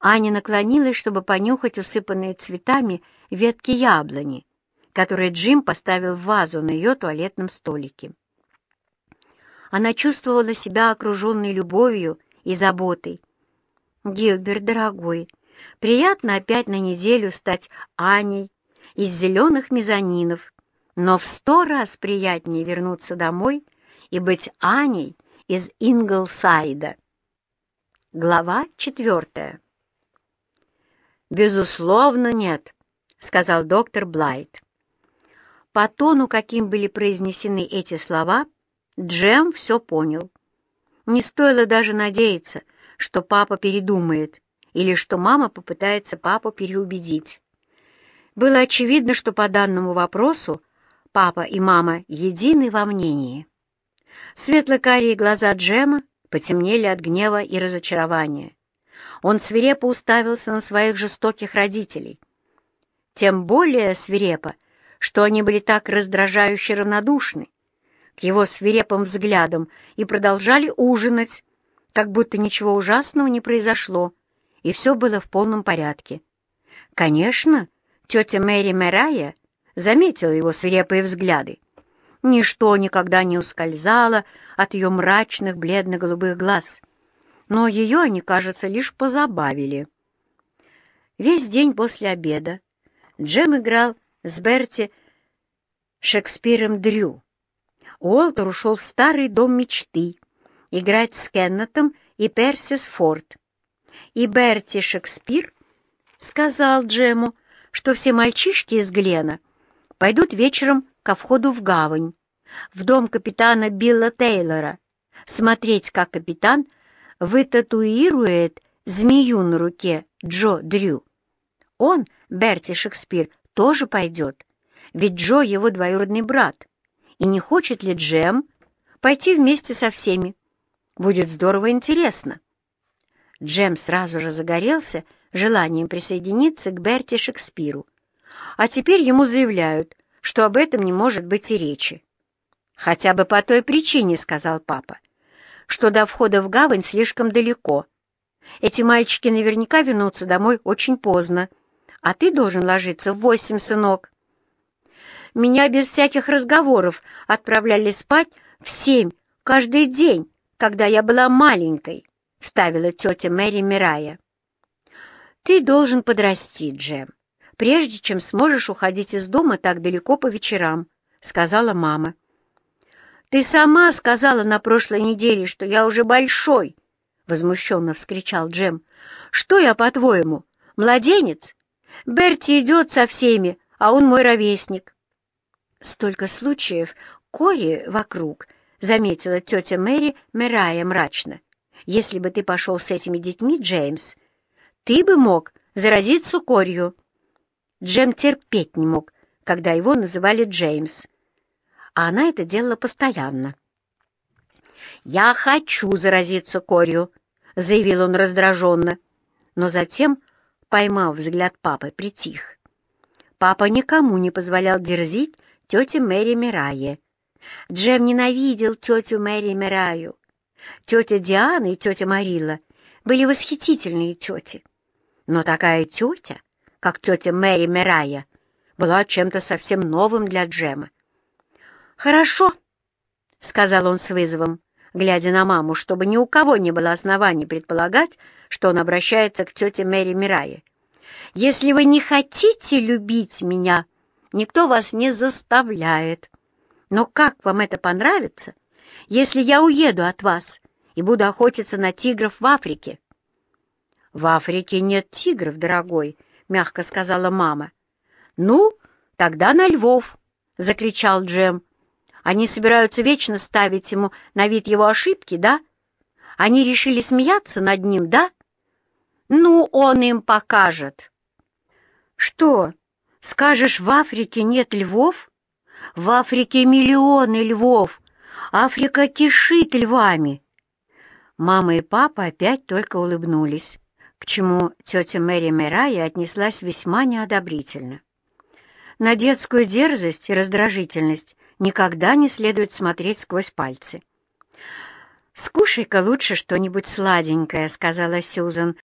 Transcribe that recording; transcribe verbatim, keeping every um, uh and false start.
Аня наклонилась, чтобы понюхать усыпанные цветами ветки яблони, которые Джим поставил в вазу на ее туалетном столике. Она чувствовала себя окруженной любовью и заботой. «Гилберт, дорогой, приятно опять на неделю стать Аней из зеленых мезонинов, но в сто раз приятнее вернуться домой и быть Аней из Инглсайда». Глава четвертая. «Безусловно, нет», — сказал доктор Блайт. По тону, каким были произнесены эти слова, Джем все понял. Не стоило даже надеяться, что папа передумает или что мама попытается папу переубедить. Было очевидно, что по данному вопросу папа и мама едины во мнении. Светло-карие глаза Джема потемнели от гнева и разочарования. Он свирепо уставился на своих жестоких родителей. Тем более свирепо, что они были так раздражающе равнодушны к его свирепым взглядам и продолжали ужинать, как будто ничего ужасного не произошло, и все было в полном порядке. Конечно, тетя Мэри Мэрайа заметила его свирепые взгляды. Ничто никогда не ускользало от ее мрачных бледно-голубых глаз, но ее они, кажется, лишь позабавили. Весь день после обеда Джем играл с Берти Шекспиром Дрю. Уолтер ушел в старый дом мечты играть с Кеннетом и Персис Форд. И Берти Шекспир сказал Джему, что все мальчишки из Глена пойдут вечером ко входу в гавань, в дом капитана Билла Тейлора, смотреть, как капитан вытатуирует змею на руке Джо Дрю. Он, Берти Шекспир, тоже пойдет, ведь Джо его двоюродный брат. И не хочет ли Джем пойти вместе со всеми? Будет здорово интересно. Джем сразу же загорелся желанием присоединиться к Берти Шекспиру. А теперь ему заявляют, что об этом не может быть и речи. «Хотя бы по той причине, — сказал папа, — что до входа в гавань слишком далеко. Эти мальчики наверняка вернутся домой очень поздно, а ты должен ложиться в восемь, сынок». «Меня без всяких разговоров отправляли спать в семь каждый день, когда я была маленькой», — вставила тетя Мэри Мирая. «Ты должен подрасти, Джем, прежде чем сможешь уходить из дома так далеко по вечерам», — сказала мама. «Ты сама сказала на прошлой неделе, что я уже большой», — возмущенно вскричал Джем. «Что я, по-твоему, младенец? Берти идет со всеми, а он мой ровесник». «Столько случаев кори вокруг», — заметила тетя Мэри Мэрайа мрачно. «Если бы ты пошел с этими детьми, Джеймс, ты бы мог заразиться корью». Джем терпеть не мог, когда его называли Джеймс, а она это делала постоянно. «Я хочу заразиться корью», — заявил он раздраженно, но затем, поймав взгляд папы, притих. Папа никому не позволял дерзить тете Мэри Мирайе. Джем ненавидел тетю Мэри Мираю. Тетя Диана и тетя Марила были восхитительные тети. Но такая тетя, как тетя Мэри Мирая, была чем-то совсем новым для Джема. «Хорошо», — сказал он с вызовом, глядя на маму, чтобы ни у кого не было оснований предполагать, что он обращается к тете Мэри Мирае. «Если вы не хотите любить меня, никто вас не заставляет. Но как вам это понравится, если я уеду от вас и буду охотиться на тигров в Африке?» «В Африке нет тигров, дорогой», — мягко сказала мама. «Ну, тогда на львов», — закричал Джем. «Они собираются вечно ставить ему на вид его ошибки, да? Они решили смеяться над ним, да? Ну, он им покажет». «Что, скажешь, в Африке нет львов? В Африке миллионы львов. Африка кишит львами». Мама и папа опять только улыбнулись, к чему тетя Мэри Мэрайя отнеслась весьма неодобрительно. На детскую дерзость и раздражительность никогда не следует смотреть сквозь пальцы. «Скушай-ка лучше что-нибудь сладенькое», — сказала Сьюзан,